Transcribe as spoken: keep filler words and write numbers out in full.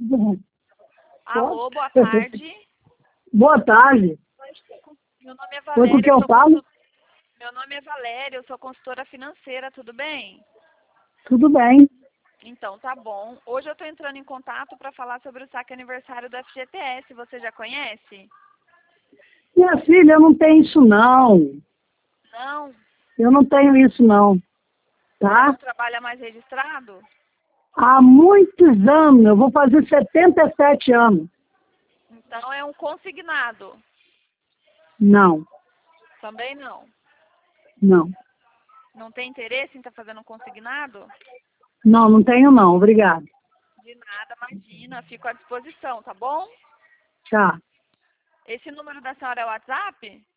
Alô, boa tarde. Boa tarde. Meu nome é Foi Valéria. com que eu sou falo? consul- Meu nome é Valéria, eu sou consultora financeira, tudo bem? Tudo bem. Então, tá bom. Hoje eu estou entrando em contato para falar sobre o saque aniversário do F G T S. Você já conhece? Minha filha, eu não tenho isso não. Não? Eu não tenho isso não. Tá? Não trabalha mais registrado? Há muitos anos, eu vou fazer setenta e sete anos. Então é um consignado. Não, Também não. não. Não tem interesse em estar fazendo um consignado? Não, não tenho não. Obrigado. De nada, imagina. Fico à disposição, tá bom? Tchau. Esse número da senhora é o WhatsApp?